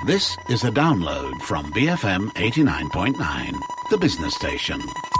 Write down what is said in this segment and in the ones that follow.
This is a download from BFM 89.9, the business station.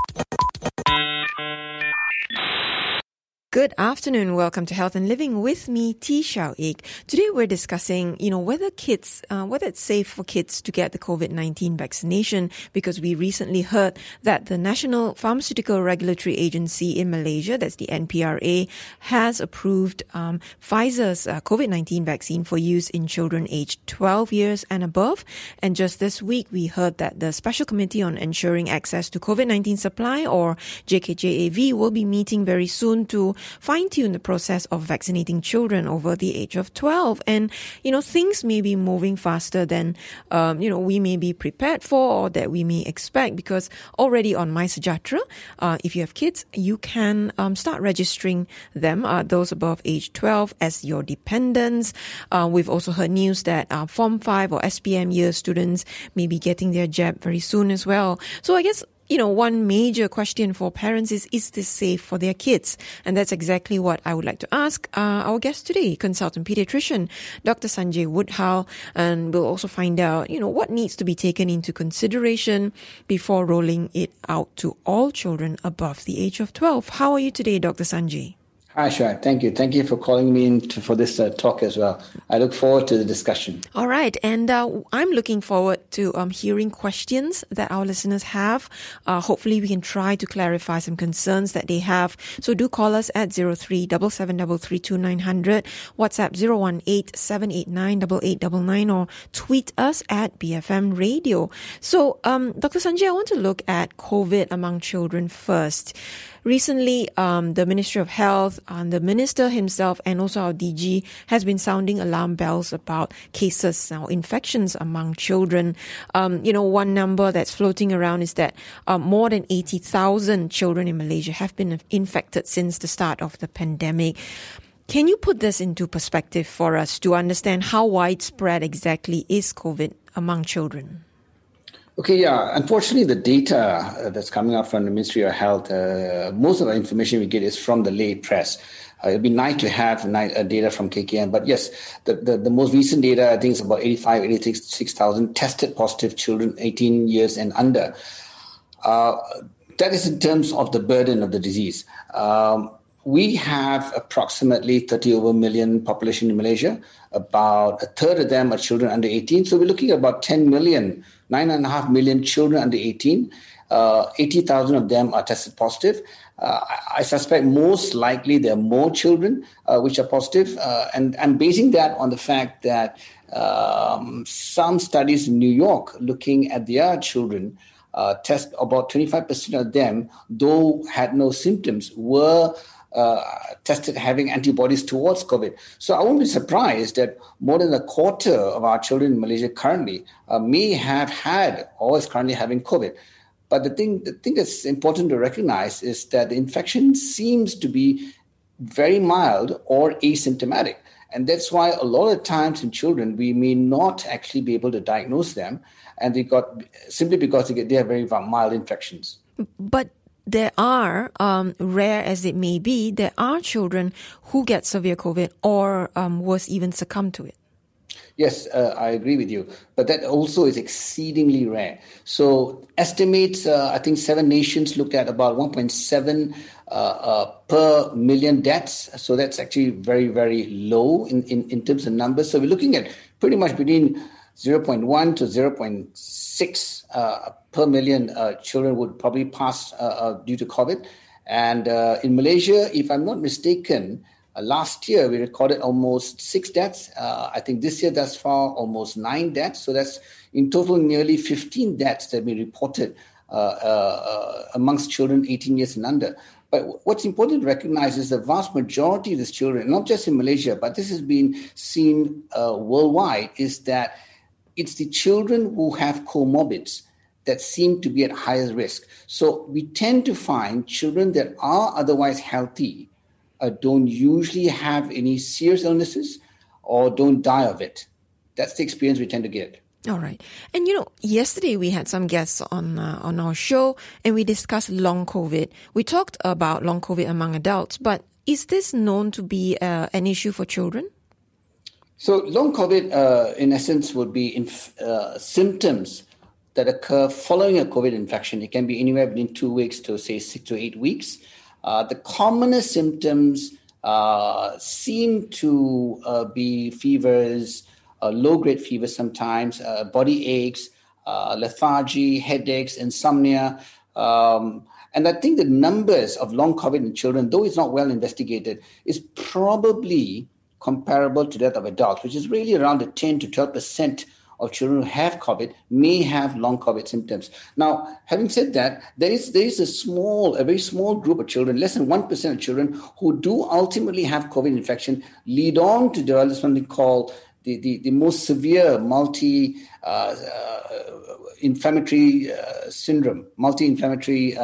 Good afternoon. Welcome to Health and Living with me, T. Xiao Ik. Today we're discussing, whether it's safe for kids to get the COVID-19 vaccination, because we recently heard that the National Pharmaceutical Regulatory Agency in Malaysia, that's the NPRA, has approved Pfizer's COVID-19 vaccine for use in children aged 12 years and above. And just this week, we heard that the Special Committee on Ensuring Access to COVID-19 Supply, or JKJAV, will be meeting very soon to fine-tune the process of vaccinating children over the age of 12. And, things may be moving faster than, we may be prepared for or that we may expect, because already on MySejahtera, if you have kids, you can start registering them, those above age 12, as your dependents. We've also heard news that Form 5 or SPM year students may be getting their jab very soon as well. So I guess one major question for parents is this safe for their kids? And that's exactly what I would like to ask our guest today, consultant pediatrician, Dr. Sanjay Woodhull. And we'll also find out, what needs to be taken into consideration before rolling it out to all children above the age of 12. How are you today, Dr. Sanjay? Hi, Shah. Thank you. Thank you for calling me in for this talk as well. I look forward to the discussion. All right. And I'm looking forward to hearing questions that our listeners have. Hopefully, we can try to clarify some concerns that they have. So do call us at 03-7733-2900, WhatsApp 018-789-8899, or tweet us at BFM Radio. So, Dr. Sanjay, I want to look at COVID among children first. Recently, the Ministry of Health, the Minister himself, and also our DG has been sounding alarm bells about cases or infections among children. One number that's floating around is that more than 80,000 children in Malaysia have been infected since the start of the pandemic. Can you put this into perspective for us to understand how widespread exactly is COVID among children? Okay, yeah. Unfortunately, the data that's coming out from the Ministry of Health, most of the information we get is from the lay press. It'd be nice to have data from KKM. But yes, the most recent data, I think, is about 86,000 tested positive children 18 years and under. That is in terms of the burden of the disease. We have approximately 30 over million population in Malaysia. About a third of them are children under 18. So we're looking at about 10 million, 9.5 million children under 18. 80,000 of them are tested positive. I suspect most likely there are more children which are positive. And I'm basing that on the fact that some studies in New York looking at their children test about 25% of them, though had no symptoms, were tested having antibodies towards COVID. So I won't be surprised that more than a quarter of our children in Malaysia currently may have had or is currently having COVID. But the thing that's important to recognize is that the infection seems to be very mild or asymptomatic. And that's why a lot of times in children, we may not actually be able to diagnose them, and simply because they have very mild infections. But there are, rare as it may be, there are children who get severe COVID or worse, even succumb to it. Yes, I agree with you. But that also is exceedingly rare. So estimates, I think 7 nations looked at about 1.7 per million deaths. So that's actually very, very low in terms of numbers. So we're looking at pretty much between 0.1 to 0.6 per million children would probably pass due to COVID. And in Malaysia, if I'm not mistaken, last year we recorded almost 6 deaths. I think this year thus far almost 9 deaths. So that's in total nearly 15 deaths that have been reported amongst children 18 years and under. But what's important to recognize is the vast majority of these children, not just in Malaysia, but this has been seen worldwide, is that it's the children who have comorbids that seem to be at highest risk. So we tend to find children that are otherwise healthy don't usually have any serious illnesses or don't die of it. That's the experience we tend to get. All right. And, yesterday we had some guests on our show and we discussed long COVID. We talked about long COVID among adults, but is this known to be an issue for children? So long COVID, in essence, would be symptoms that occur following a COVID infection. It can be anywhere between 2 weeks to, say, 6 to 8 weeks. The commonest symptoms seem to be fevers, low-grade fevers sometimes, body aches, lethargy, headaches, insomnia. And I think the numbers of long COVID in children, though it's not well investigated, is probably comparable to that of adults, which is really around the 10 to 12% of children who have COVID may have long COVID symptoms. Now, having said that, there is a very small group of children, less than 1% of children who do ultimately have COVID infection, lead on to develop something called the most severe multi-inflammatory syndrome, multi-inflammatory,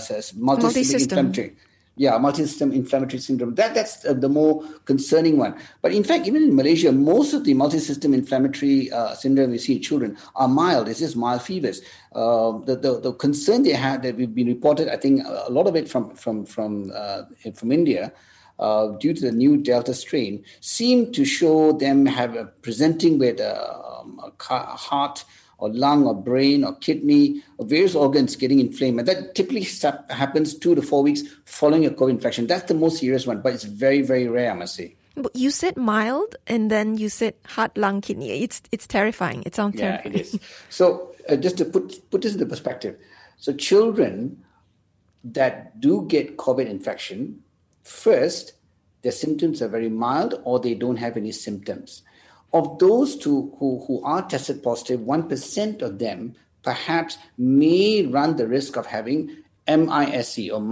multi-system inflammatory syndrome. That's the more concerning one. But in fact, even in Malaysia, most of the multi-system inflammatory syndrome we see in children are mild. It's just mild fevers. The concern they had that we've been reported, I think a lot of it from India, due to the new Delta strain, seem to show them presenting with a heart or lung or brain or kidney or various organs getting inflamed. And that typically happens 2 to 4 weeks following a COVID infection. That's the most serious one, but it's very, very rare, I must say. But you said mild and then you said heart, lung, kidney. It's terrifying. It sounds terrifying. Yeah, it is. So just to put this into perspective, so children that do get COVID infection, first, their symptoms are very mild or they don't have any symptoms. Of those who are tested positive, 1% of them perhaps may run the risk of having MISC or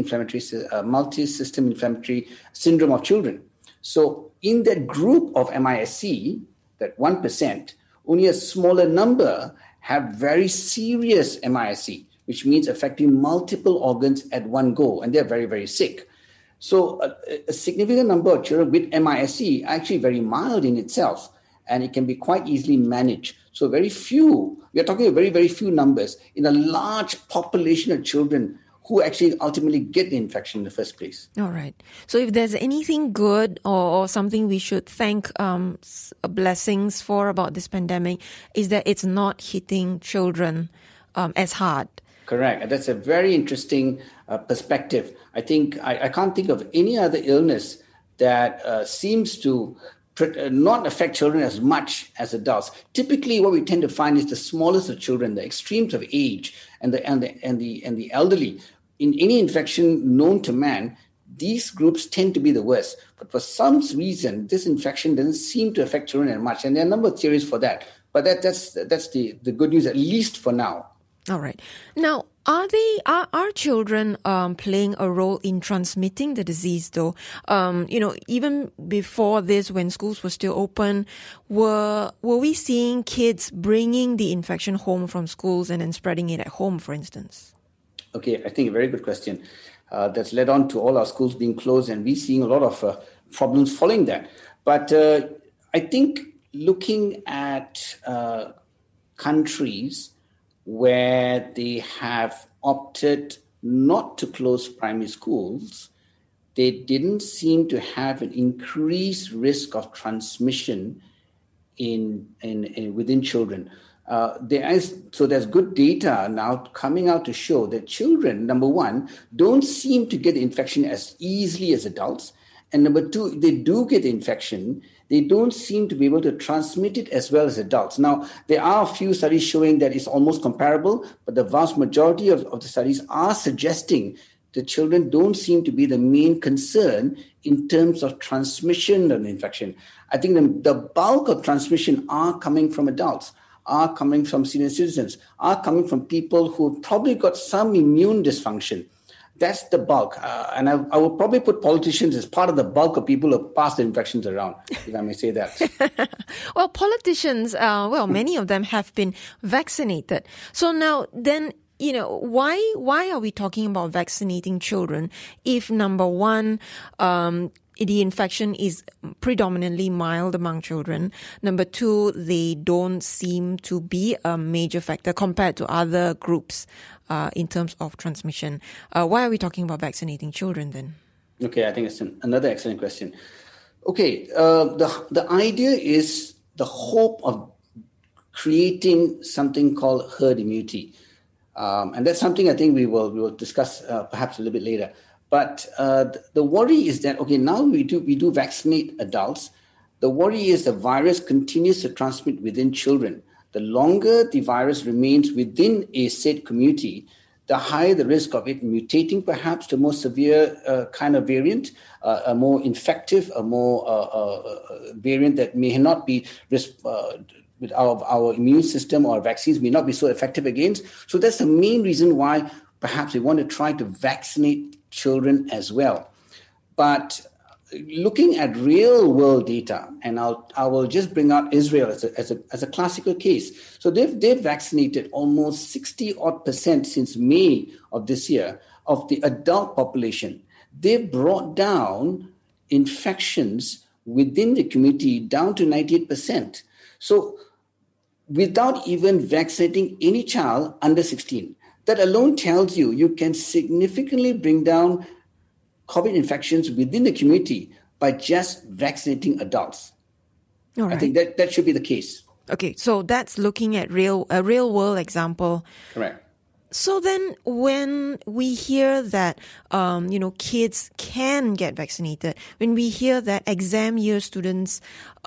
multi-system inflammatory syndrome of children. So in that group of MISC, that 1%, only a smaller number have very serious MISC, which means affecting multiple organs at one go, and they're very, very sick. So a significant number of children with MISC are actually very mild in itself, and it can be quite easily managed. So we are talking about very, very few numbers in a large population of children who actually ultimately get the infection in the first place. All right. So if there's anything good or something we should thank blessings for about this pandemic, is that it's not hitting children as hard. Correct. That's a very interesting perspective. I think I can't think of any other illness that seems to not affect children as much as adults. Typically, what we tend to find is the smallest of children, the extremes of age, and the elderly. In any infection known to man, these groups tend to be the worst. But for some reason, this infection doesn't seem to affect children as much, and there are a number of theories for that. But that's the good news, at least for now. All right. Now, are children playing a role in transmitting the disease, though? Even before this, when schools were still open, were we seeing kids bringing the infection home from schools and then spreading it at home, for instance? Okay, I think a very good question. That's led on to all our schools being closed, and we're seeing a lot of problems following that. But I think looking at countries where they have opted not to close primary schools, they didn't seem to have an increased risk of transmission within children. There's good data now coming out to show that children, number one, don't seem to get the infection as easily as adults. And number two, they do get the infection, they don't seem to be able to transmit it as well as adults. Now, there are a few studies showing that it's almost comparable, but the vast majority of the studies are suggesting that children don't seem to be the main concern in terms of transmission of the infection. I think the bulk of transmission are coming from adults, are coming from senior citizens, are coming from people who probably got some immune dysfunction. That's the bulk. And I would probably put politicians as part of the bulk of people who pass the infections around, if I may say that. Well, politicians, many of them have been vaccinated. So now then, why are we talking about vaccinating children if, number one, the infection is predominantly mild among children. Number two, they don't seem to be a major factor compared to other groups in terms of transmission. Why are we talking about vaccinating children then? Okay, I think it's another excellent question. Okay, the idea is the hope of creating something called herd immunity. And that's something I think we will discuss perhaps a little bit later. But the worry is that, okay, now we do vaccinate adults. The worry is the virus continues to transmit within children. The longer the virus remains within a said community, the higher the risk of it mutating perhaps to a more severe kind of variant, a more infective, a more variant that may not be with our immune system or vaccines may not be so effective against. So that's the main reason why perhaps we want to try to vaccinate children as well. But looking at real world data, and I will just bring out Israel as a classical case. So they've vaccinated almost 60% since May of this year of the adult population. They've brought down infections within the community down to 98%. So without even vaccinating any child under 16. That alone tells you can significantly bring down COVID infections within the community by just vaccinating adults. All right. I think that should be the case. Okay, so that's looking at a real world example. Correct. So then when we hear that, kids can get vaccinated, when we hear that exam year students,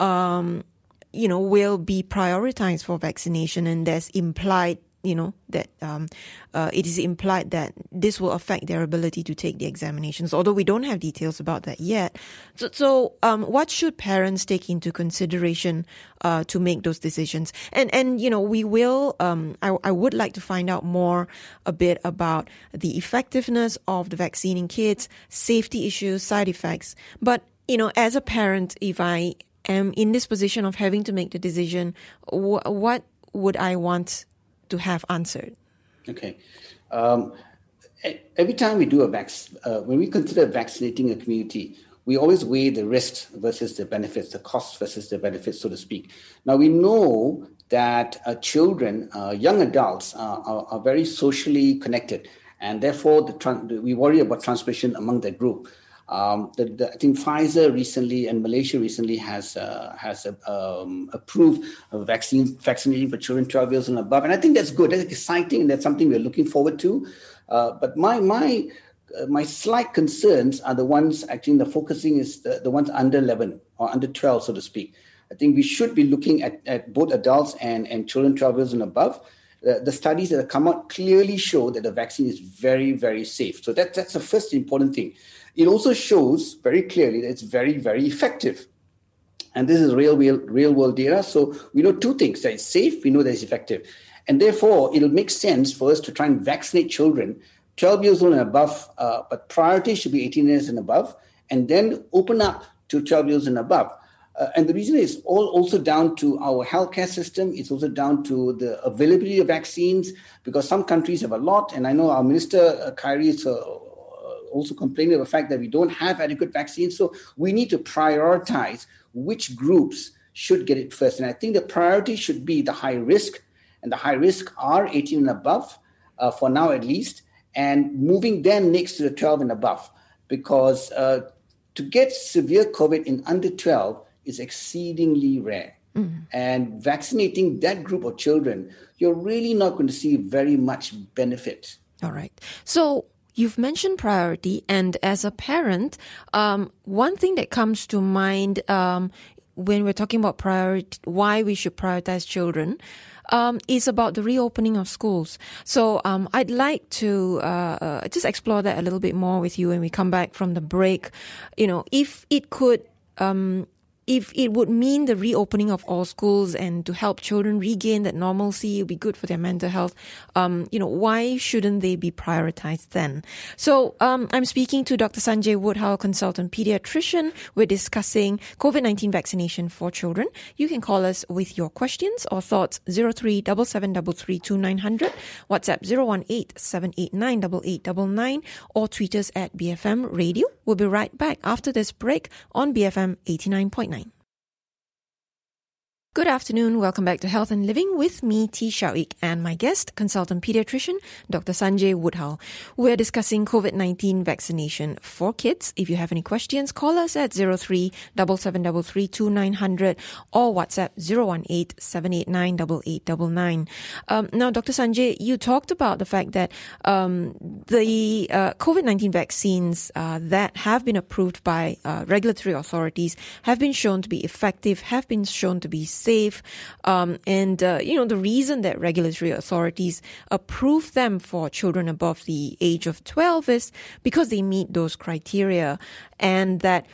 will be prioritized for vaccination, and there's implied, that it is implied that this will affect their ability to take the examinations, although we don't have details about that yet. So what should parents take into consideration to make those decisions? And we will, I would like to find out more a bit about the effectiveness of the vaccine in kids, safety issues, side effects. But, as a parent, if I am in this position of having to make the decision, what would I want to have answered? Okay. Every time we do when we consider vaccinating a community, we always weigh the risks versus the benefits, the costs versus the benefits, so to speak. Now, we know that children, young adults are very socially connected, and therefore we worry about transmission among that group. I think Pfizer recently and Malaysia recently has approved vaccinating for children 12 years and above, and I think that's good. That's exciting, and that's something we're looking forward to. But my slight concerns are the ones actually the focusing is the ones under 11 or under 12, so to speak. I think we should be looking at both adults and children 12 years and above. The studies that have come out clearly show that the vaccine is very, very safe. So that's the first important thing. It also shows very clearly that it's very, very effective. And this is real world data. So we know two things: that it's safe, we know that it's effective. And therefore, it'll make sense for us to try and vaccinate children 12 years old and above, but priority should be 18 years and above, and then open up to 12 years and above. And the reason is also down to our healthcare system. It's also down to the availability of vaccines, because some countries have a lot. And I know our Minister, Khairy, is also complaining of the fact that we don't have adequate vaccines. So we need to prioritize which groups should get it first. And I think the priority should be the high risk, and the high risk are 18 and above, for now at least, and moving then next to the 12 and above, because to get severe COVID in under 12 is exceedingly rare. Mm-hmm. And vaccinating that group of children, you're really not going to see very much benefit. All right. So you've mentioned priority, and as a parent, one thing that comes to mind when we're talking about priority, why we should prioritize children, is about the reopening of schools. So I'd like to just explore that a little bit more with you when we come back from the break. If it could... If it would mean the reopening of all schools and to help children regain that normalcy, it would be good for their mental health. Why shouldn't they be prioritized then? So I'm speaking to Dr. Sanjay Woodhull, consultant pediatrician. We're discussing COVID-19 vaccination for children. You can call us with your questions or thoughts, 0377332900, WhatsApp 018-789-8899, or tweet us at BFM Radio. We'll be right back after this break on BFM 89.9. Good afternoon. Welcome back to Health and Living with me, T. Shao-ik, and my guest, consultant pediatrician, Dr. Sanjay Woodhull. We're discussing COVID-19 vaccination for kids. If you have any questions, call us at 03-7733-2900 or WhatsApp 018-789-8899. Now, Dr. Sanjay, you talked about the fact that the COVID-19 vaccines that have been approved by regulatory authorities have been shown to be effective, have been shown to be safe, the reason that regulatory authorities approve them for children above the age of 12 is because they meet those criteria, and that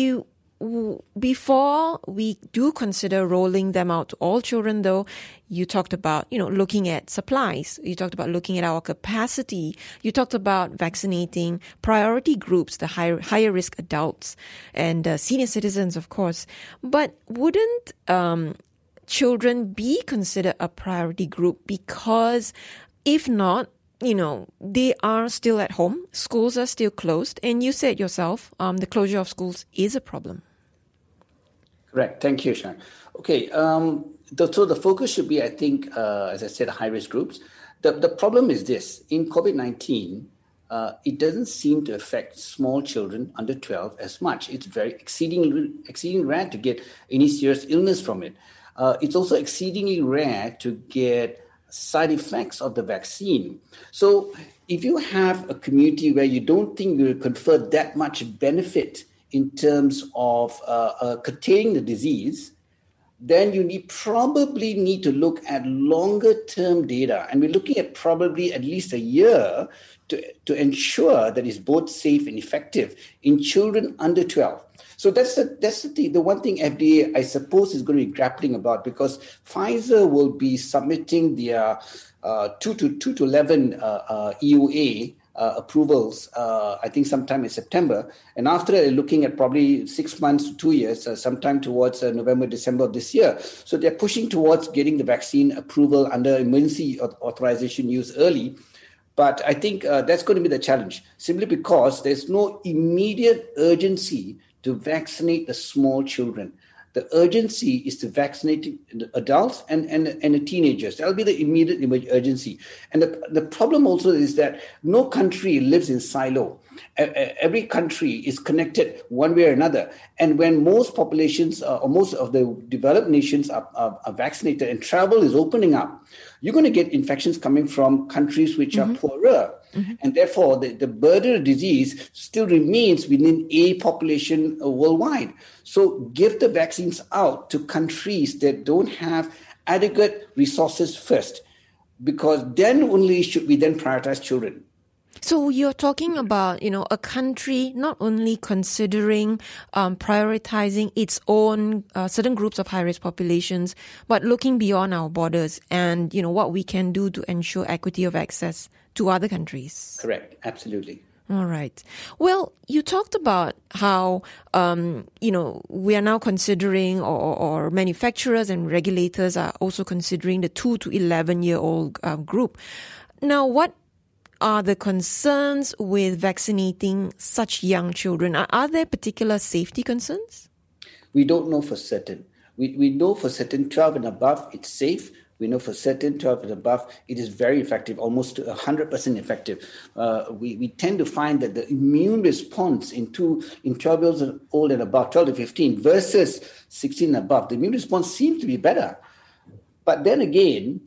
before we do consider rolling them out to all children, though, you talked about, looking at supplies. You talked about looking at our capacity. You talked about vaccinating priority groups, the higher risk adults and senior citizens, of course. But wouldn't children be considered a priority group? Because if not, they are still at home. Schools are still closed. And you said yourself, the closure of schools is a problem. Correct. Thank you, Sean. Okay. So the focus should be, I think, as I said, high-risk groups. The problem is this. In COVID-19, it doesn't seem to affect small children under 12 as much. It's very exceedingly rare to get any serious illness from it. It's also exceedingly rare to get side effects of the vaccine. So if you have a community where you don't think you will confer that much benefit in terms of containing the disease, then you probably need to look at longer-term data. And we're looking at probably at least a year to ensure that it's both safe and effective in children under 12. So that's the one thing FDA, I suppose, is going to be grappling about, because Pfizer will be submitting their 2 to 11 EUA approvals, I think sometime in September. And after that, they're looking at probably 6 months to 2 years, sometime towards November, December of this year. So they're pushing towards getting the vaccine approval under emergency authorization use early. But I think that's going to be the challenge, simply because there's no immediate urgency to vaccinate the small children. The urgency is to vaccinate the adults and the teenagers. That'll be the immediate urgency. And the problem also is that no country lives in silo. Every country is connected one way or another. And when most populations or most of the developed nations are vaccinated and travel is opening up, you're going to get infections coming from countries which are poorer. Mm-hmm. And therefore, the burden of disease still remains within a population worldwide. So give the vaccines out to countries that don't have adequate resources first, because then only should we then prioritize children. So you're talking about, a country not only considering prioritizing its own certain groups of high-risk populations, but looking beyond our borders and, what we can do to ensure equity of access to other countries. Correct. Absolutely. All right. Well, you talked about how, we are now considering or manufacturers and regulators are also considering the 2 to 11-year-old group. Now, what are the concerns with vaccinating such young children? Are there particular safety concerns? We don't know for certain. We know for certain 12 and above, it's safe. We know for certain 12 and above, it is very effective, almost 100% effective. We tend to find that the immune response in 12 years old and above, 12 to 15 versus 16 and above, the immune response seems to be better. But then again,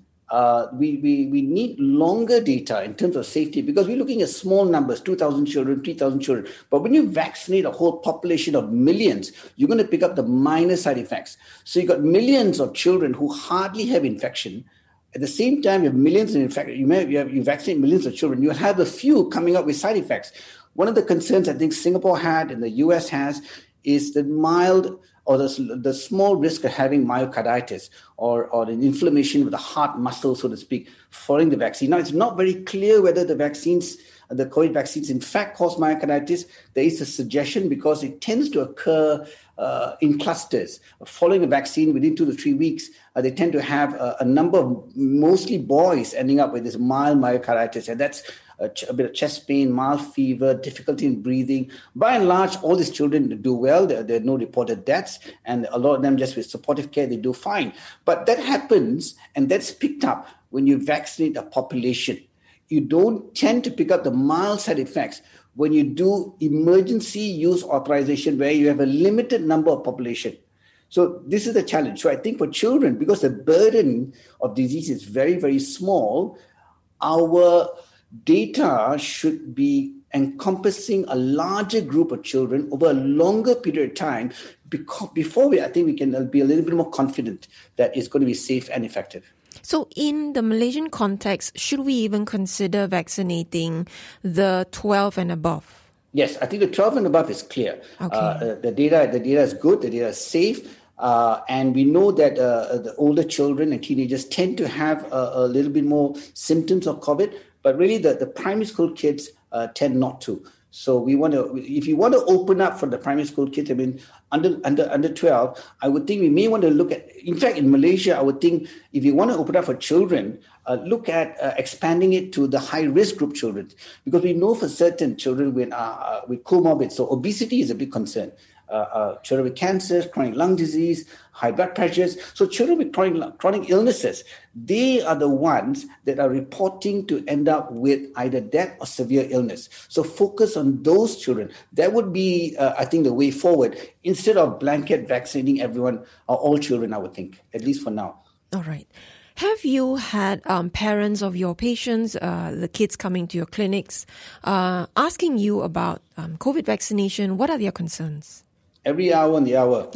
we need longer data in terms of safety, because we're looking at small numbers, 2,000 children, 3,000 children. But when you vaccinate a whole population of millions, you're going to pick up the minor side effects. So you've got millions of children who hardly have infection. At the same time, you have millions of infection. You vaccinate millions of children. You have a few coming up with side effects. One of the concerns I think Singapore had and the US has is the mild or the small risk of having myocarditis or an inflammation with the heart muscle, so to speak, following the vaccine. Now, it's not very clear whether the COVID vaccines, in fact, cause myocarditis. There is a suggestion because it tends to occur in clusters. Following a vaccine within 2 to 3 weeks, they tend to have a number of mostly boys ending up with this mild myocarditis, and that's a bit of chest pain, mild fever, difficulty in breathing. By and large, all these children do well. There are no reported deaths, and a lot of them just with supportive care, they do fine. But that happens, and that's picked up when you vaccinate a population. You don't tend to pick up the mild side effects when you do emergency use authorization where you have a limited number of population. So this is the challenge. So I think for children, because the burden of disease is very, very small, our data should be encompassing a larger group of children over a longer period of time before I think we can be a little bit more confident that it's going to be safe and effective. So in the Malaysian context, should we even consider vaccinating the 12 and above? Yes, I think the 12 and above is clear. Okay. The data is good, the data is safe. And we know that the older children and teenagers tend to have a little bit more symptoms of COVID, but really the primary school kids tend not to. So if you want to open up for the primary school kids, I mean, under 12, I would think we may want to look at, in fact, in Malaysia, I would think if you want to open up for children, look at expanding it to the high-risk group children, because we know for certain children with comorbid, so obesity is a big concern. Children with cancers, chronic lung disease, high blood pressures. So children with chronic illnesses, they are the ones that are reporting to end up with either death or severe illness. So focus on those children. That would be, I think, the way forward, instead of blanket vaccinating everyone or all children, I would think, at least for now. All right. Have you had parents of your patients, the kids coming to your clinics, asking you about COVID vaccination? What are their concerns? Every hour on the hour.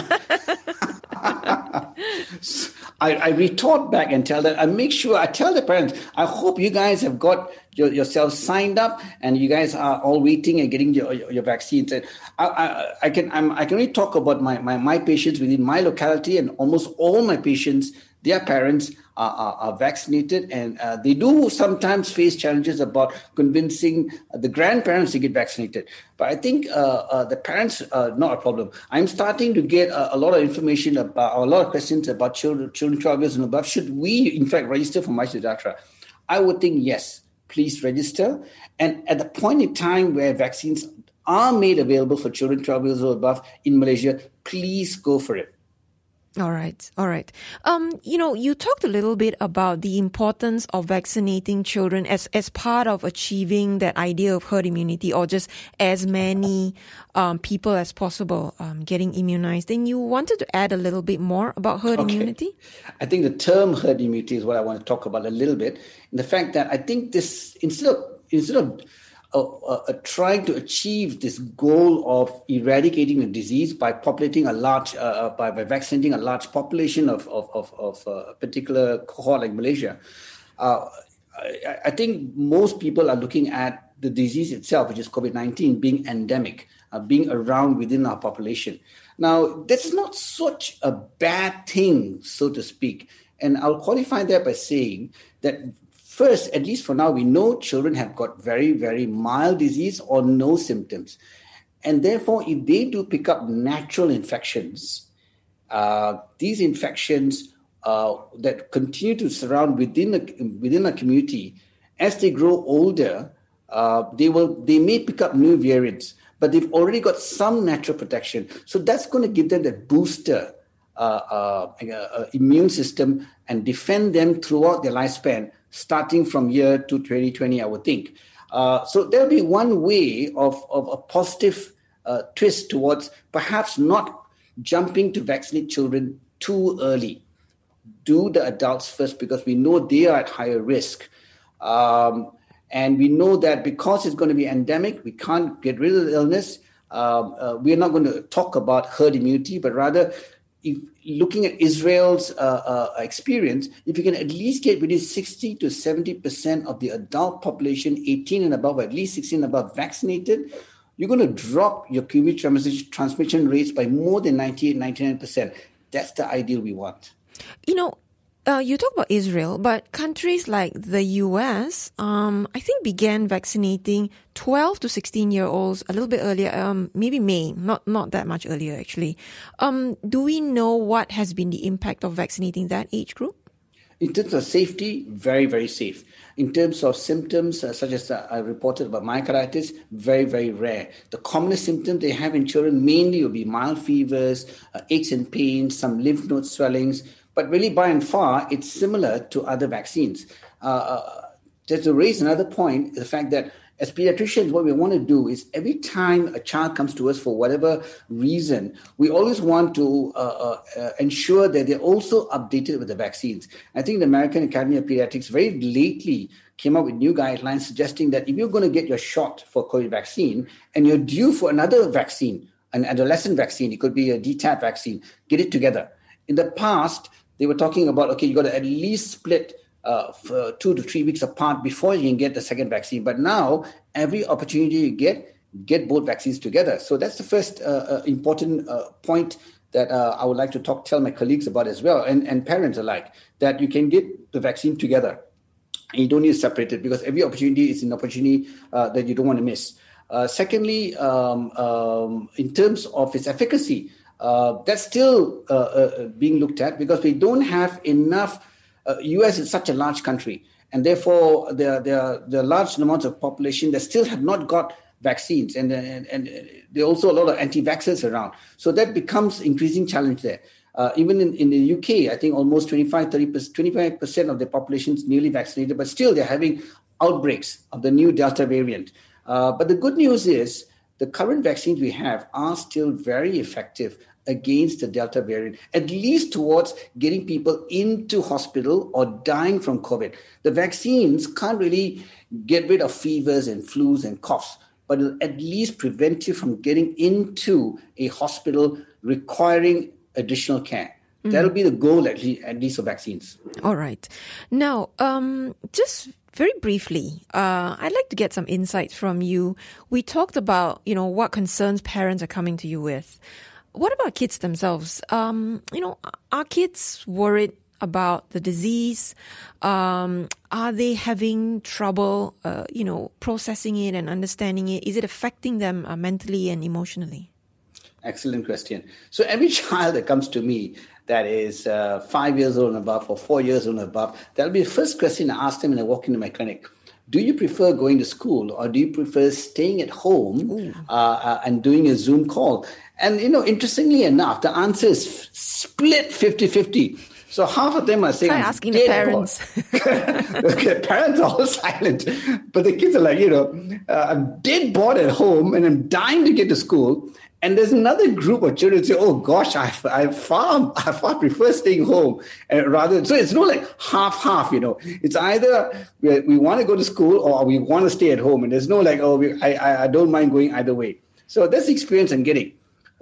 I retort back and tell them, I tell the parents, I hope you guys have got yourselves signed up and you guys are all waiting and getting your vaccines. And I can only talk about my patients within my locality, and almost all my patients, their parents are vaccinated, and they do sometimes face challenges about convincing the grandparents to get vaccinated. But I think the parents are not a problem. I'm starting to get a lot of information about, a lot of questions about children 12 years and above. Should we, in fact, register for MySejahtera? I would think yes, please register. And at the point in time where vaccines are made available for children 12 years or above in Malaysia, please go for it. All right. You talked a little bit about the importance of vaccinating children as part of achieving that idea of herd immunity, or just as many people as possible getting immunized. Then you wanted to add a little bit more about herd immunity? I think the term herd immunity is what I want to talk about a little bit. And the fact that I think this, instead of trying to achieve this goal of eradicating the disease by populating a large, by vaccinating a large population of a particular cohort like Malaysia, I think most people are looking at the disease itself, which is COVID-19, being endemic, being around within our population. Now, that's not such a bad thing, so to speak. And I'll qualify that by saying that first, at least for now, we know children have got very, very mild disease or no symptoms. And therefore, if they do pick up natural infections, these infections that continue to surround within a community, as they grow older, they may pick up new variants, but they've already got some natural protection. So that's going to give them that booster immune system and defend them throughout their lifespan, starting from year to 2020, I would think. So there'll be one way of a positive twist towards perhaps not jumping to vaccinate children too early. Do the adults first, because we know they are at higher risk. And we know that because it's going to be endemic, we can't get rid of the illness. We're not going to talk about herd immunity, but rather, if looking at Israel's experience, if you can at least get within 60 to 70% of the adult population, 18 and above, or at least 16 and above vaccinated, you're going to drop your community transmission rates by more than 98, 99%. That's the ideal we want. You talk about Israel, but countries like the US, I think began vaccinating 12 to 16-year-olds a little bit earlier, maybe May, not that much earlier actually. Do we know what has been the impact of vaccinating that age group? In terms of safety, very, very safe. In terms of symptoms, such as I reported about myocarditis, very, very rare. The commonest symptoms they have in children mainly will be mild fevers, aches and pains, some lymph node swellings. But really, by and far, it's similar to other vaccines. Just to raise another point, the fact that as pediatricians, what we want to do is every time a child comes to us for whatever reason, we always want to ensure that they're also updated with the vaccines. I think the American Academy of Pediatrics very lately came up with new guidelines suggesting that if you're going to get your shot for COVID vaccine and you're due for another vaccine, an adolescent vaccine, it could be a DTaP vaccine, get it together. In the past, they were talking about, okay, you got to at least split for 2 to 3 weeks apart before you can get the second vaccine. But now, every opportunity you get both vaccines together. So that's the first important point that I would like to tell my colleagues about as well, and parents alike, that you can get the vaccine together. And you don't need to separate it because every opportunity is an opportunity that you don't want to miss. Secondly, in terms of its efficacy, that's still being looked at because we don't have enough. US is such a large country, and therefore there are large amounts of population that still have not got vaccines, and there are also a lot of anti-vaxxers around. So that becomes increasing challenge there. Even in the UK, I think almost 25% of the population is newly vaccinated, but still they're having outbreaks of the new Delta variant. But the good news is the current vaccines we have are still very effective against the Delta variant, at least towards getting people into hospital or dying from COVID. The vaccines can't really get rid of fevers and flus and coughs, but it'll at least prevent you from getting into a hospital requiring additional care. That'll be the goal, at least of vaccines. All right. Now, just very briefly, I'd like to get some insights from you. We talked about, what concerns parents are coming to you with. What about kids themselves? Are kids worried about the disease? Are they having trouble, processing it and understanding it? Is it affecting them mentally and emotionally? Excellent question. So every child that comes to me that is 5 years old and above or 4 years old and above, that'll be the first question I ask them when I walk into my clinic. Do you prefer going to school or do you prefer staying at home and doing a Zoom call? And, interestingly enough, the answer is split 50-50. So half of them are saying, try asking the parents. Okay, parents are all silent. But the kids are like, I'm dead bored at home and I'm dying to get to school. And there's another group of children who say, oh gosh, I far prefer staying home. So it's not like half, It's either we want to go to school or we want to stay at home. And there's no like, I don't mind going either way. So that's the experience I'm getting.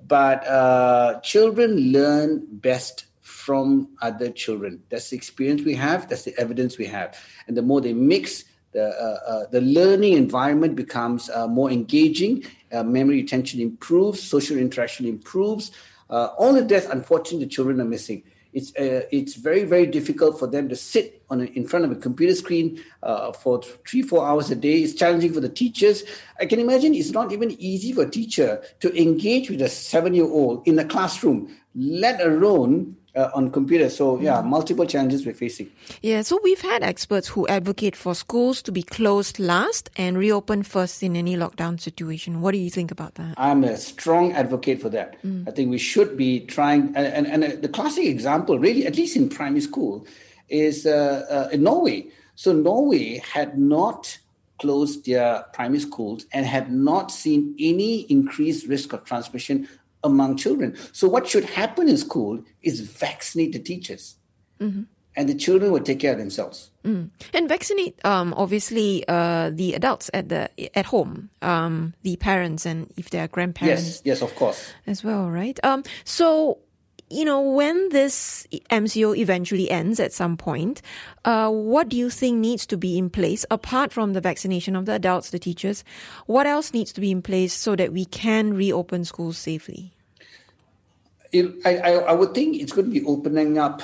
But children learn best from other children. That's the experience we have. That's the evidence we have. And the more they mix, the learning environment becomes more engaging. Memory retention improves. Social interaction improves. All of that, unfortunately, the children are missing. It's very, very difficult for them to sit in front of a computer screen for 3-4 hours a day. It's challenging for the teachers. I can imagine it's not even easy for a teacher to engage with a 7-year-old in the classroom, let alone on computers. So, multiple challenges we're facing. Yeah, so we've had experts who advocate for schools to be closed last and reopen first in any lockdown situation. What do you think about that? I'm a strong advocate for that. I think we should be trying, and the classic example, really, at least in primary school, is in Norway. So Norway had not closed their primary schools and had not seen any increased risk of transmission among children. So what should happen in school is vaccinate the teachers. Mm-hmm. And the children will take care of themselves. And vaccinate, obviously, the adults at home, the parents, and if they are grandparents. Yes, of course. As well, right? So, when this MCO eventually ends at some point, what do you think needs to be in place, apart from the vaccination of the adults, the teachers? What else needs to be in place so that we can reopen schools safely? I would think it's going to be opening up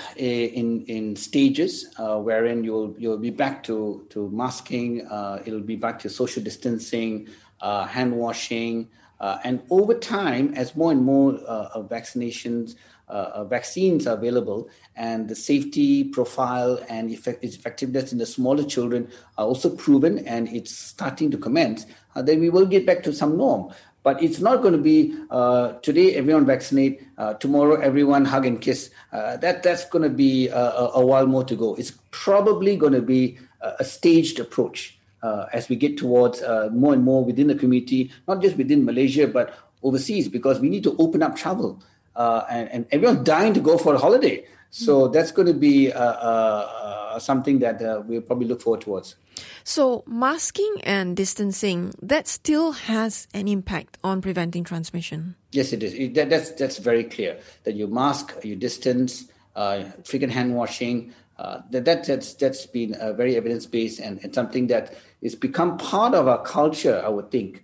in stages, wherein you'll be back to masking, it'll be back to social distancing, hand washing, and over time, as more and more vaccines are available, and the safety profile and its effectiveness in the smaller children are also proven, and it's starting to commence, then we will get back to some norm. But it's not going to be today everyone vaccinate, tomorrow everyone hug and kiss. That's going to be a while more to go. It's probably going to be a staged approach as we get towards more and more within the community, not just within Malaysia, but overseas, because we need to open up travel. And everyone's dying to go for a holiday. So that's going to be something that we'll probably look forward towards. So masking and distancing, that still has an impact on preventing transmission. Yes, it is. That's very clear. That you mask, you distance, frequent hand washing, that's been very evidence-based and something that is become part of our culture, I would think.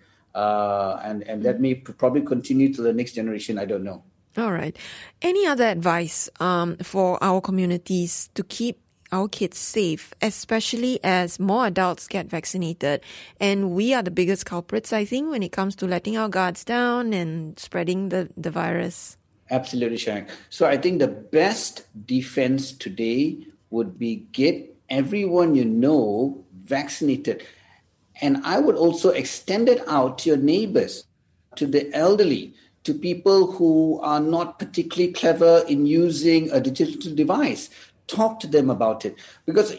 And that may probably continue to the next generation, I don't know. All right. Any other advice for our communities to keep our kids safe, especially as more adults get vaccinated? And we are the biggest culprits, I think, when it comes to letting our guards down and spreading the virus. Absolutely, Sharon. So I think the best defense today would be get everyone you know vaccinated. And I would also extend it out to your neighbors, to the elderly, to people who are not particularly clever in using a digital device. Talk to them about it. Because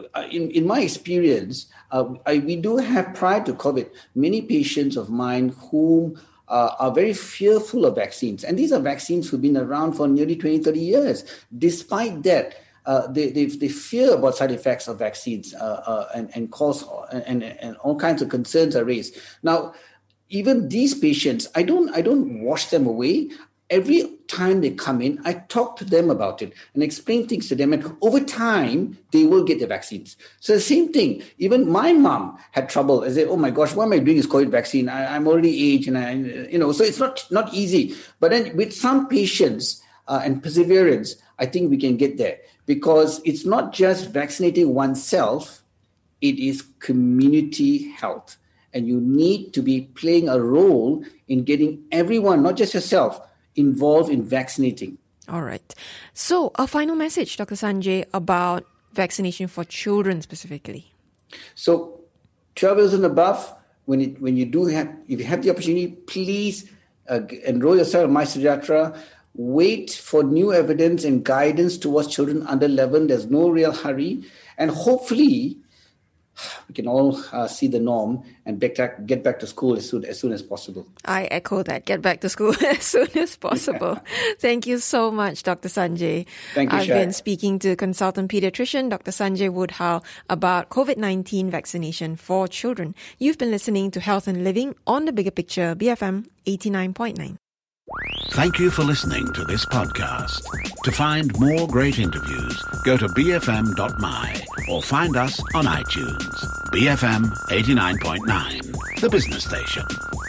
in my experience, we do have, prior to COVID, many patients of mine whom are very fearful of vaccines. And these are vaccines who've been around for nearly 20, 30 years. Despite that, they fear about side effects of vaccines and cause and all kinds of concerns are raised. Now, even these patients, I don't wash them away. Every time they come in, I talk to them about it and explain things to them. And over time, they will get the vaccines. So the same thing, even my mom had trouble. I said, oh my gosh, why am I doing this COVID vaccine? I'm already aged and so it's not easy. But then with some patience and perseverance, I think we can get there, because it's not just vaccinating oneself, it is community health. And you need to be playing a role in getting everyone, not just yourself, involved in vaccinating. All right. So a final message, Dr. Sanjay, about vaccination for children specifically. So 12 years and above, if you have the opportunity, please enroll yourself in MySejahtera. Wait for new evidence and guidance towards children under 11. There's no real hurry. And hopefully, we can all see the norm and get back to school as soon as possible. I echo that. Get back to school as soon as possible. Thank you so much, Dr. Sanjay. Thank you, I've been speaking to consultant pediatrician Dr. Sanjay Woodhull about COVID-19 vaccination for children. You've been listening to Health and Living on The Bigger Picture, BFM 89.9. Thank you for listening to this podcast. To find more great interviews, go to bfm.my or find us on iTunes. BFM 89.9, the business station.